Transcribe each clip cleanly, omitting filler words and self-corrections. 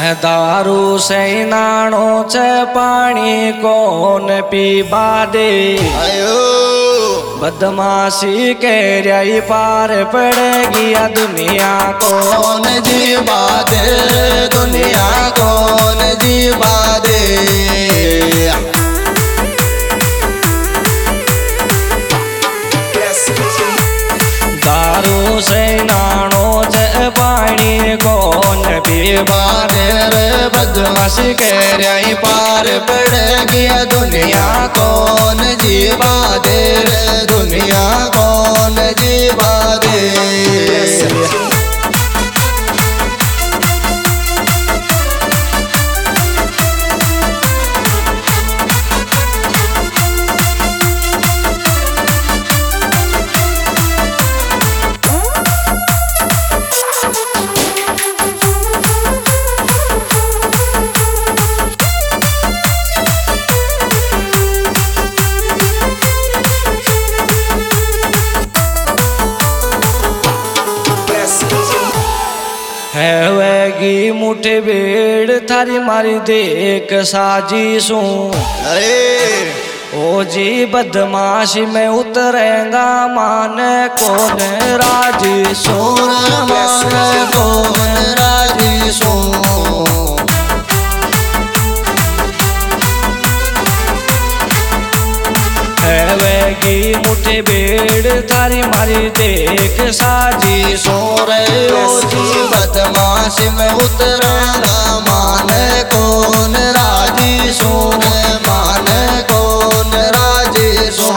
दारू से नाणो छे पानी कौन पीबा दे। बदमाशी के रही पार पड़ेगी या दुनिया कौन जीवा दे, दुनिया कौन जीवा दे। दारू से नाणो छे पानी कौन पीबा दे। बदमाशी के रही पार पड़ेगी या दुनिया कौन जीवा दे, दुनिया कौन जीवा दे। हैवेगी मुठे बेड़ थारी मारी देख साजिशू। ओ जी बदमाशी में उतरेगा माने कौन राजिशू, माने कौन राजिशू। हैवेगी मुठे बेड़ थारी मारी देख साजिशू। ओ जी बदमाशी में उतरेगा माने कौन राजिशू, माने कौन राजिशू।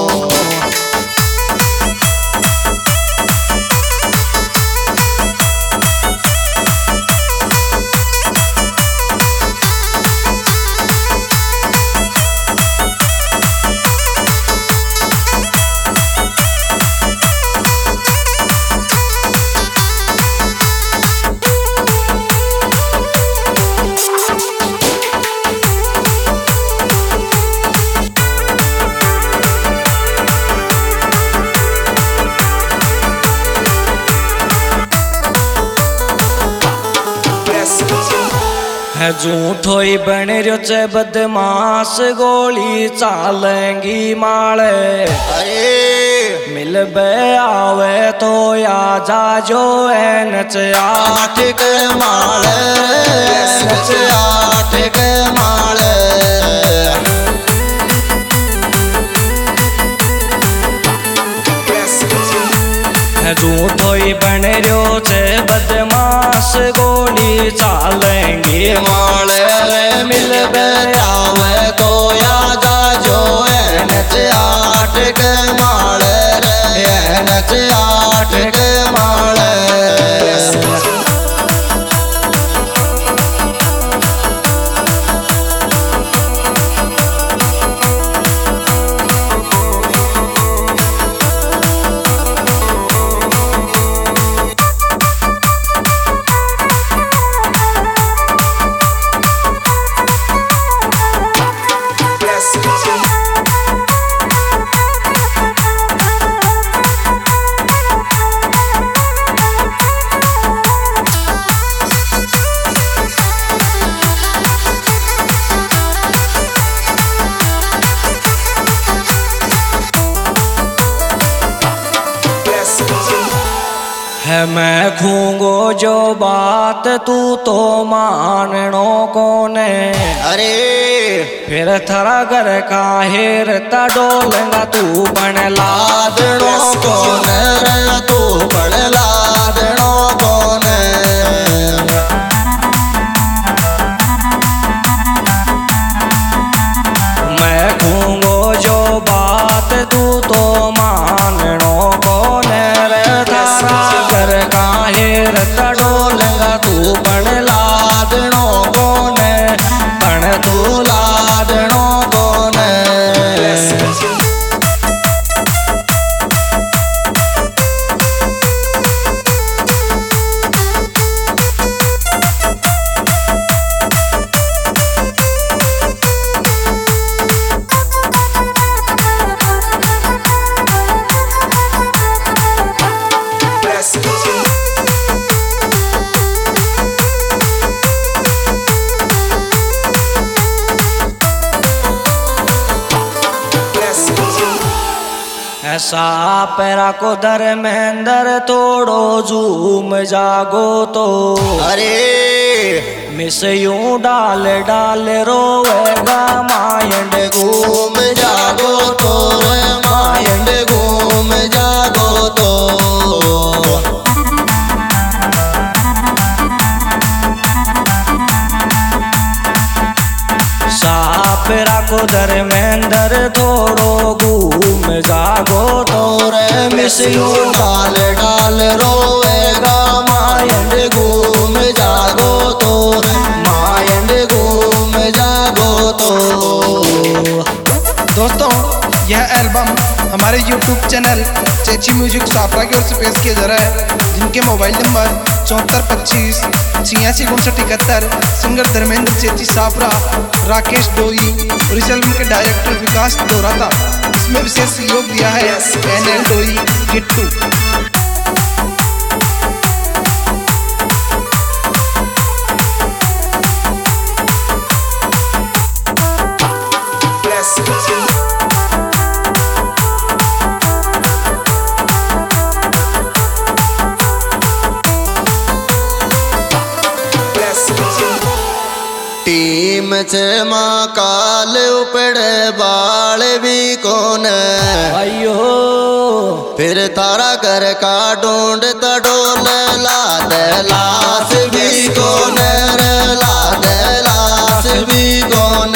है झूठो ही बन रो चे बदमाश गोली चालेंगी माले। मिल बे आवे तो या जा जो नच आठ के माले, नच आठ के माले। झूठो ही बन रो छे बदमाश गोली चालेंगी माले। मिल बे आवे तो या जा जो नच आठ के माले, नच आठ के माले। है मैं खूंगो जो बात तू तो माननो कोने। फिर थरा घर का हेरता डोलेगा तू बन लादनो कोने, तू बन लादनो कोने। मैं खूंगो जो बात तू तो माननो कोने। थारा घर का हेरता डोलेगा तू बन लादनो कोने, बन तू लादनो कोने। ऐसा पैरा को धर्मेंद्र तोड़ो झूम जागो तो। अरे मिस यूं डाल डाल रोएगा माइंड घूम जागो तो माइंड घूम जागो तो। साफ राखो धर्मेंद्र थोड़ो घूम जागो तो। रे मिस यूं डाल डाल रोएगा माइंड घूम जागो तो माइंड घूम जागो तो। दोस्तों यह एल्बम हमारे YouTube channel Chechi music Safra की ओर से पेश किया जा रहा है, जिनके mobile number 7425 865971। Singer Dharmendra Chechi Safra, Rakesh Doi और इस एल्बम के डायरेक्टर विकास दोराता। इसमें विशेष सहयोग दिया है NL डोई किट्टू। टीम च माँ काल उपड़े बाल भी कौन अयो फिर तारा घर का ढूंढता डोल लाद लाश भी कौन लाद लाश भी कौन।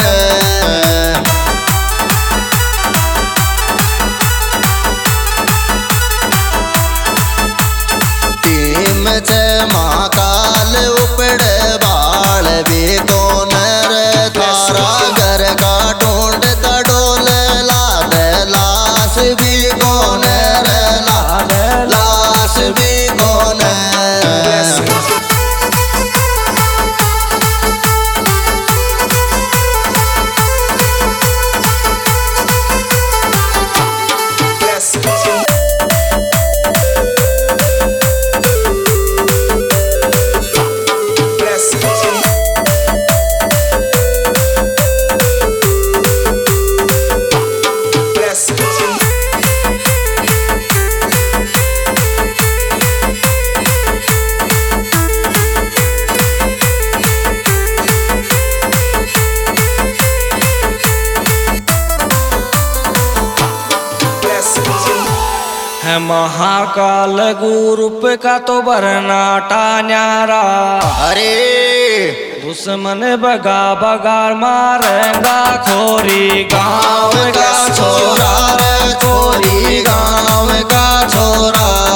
टीम च माँ काल उपड़े बाल भी कौन तारा घर का ढूंढता डोल लाद लाश भी कौन लाद लाश भी कौन। है महाकाल गुरूप का तो बरनाटा न्यारा। अरे दुश्मन बगा बगार मारेगा खोरी गाँव का छोरा रे खोरी गाँव का छोरा।